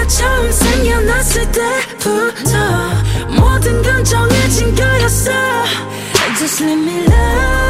우리가 처음 생겨났을 때부터 모든 건 정해진 거였어. Just let me love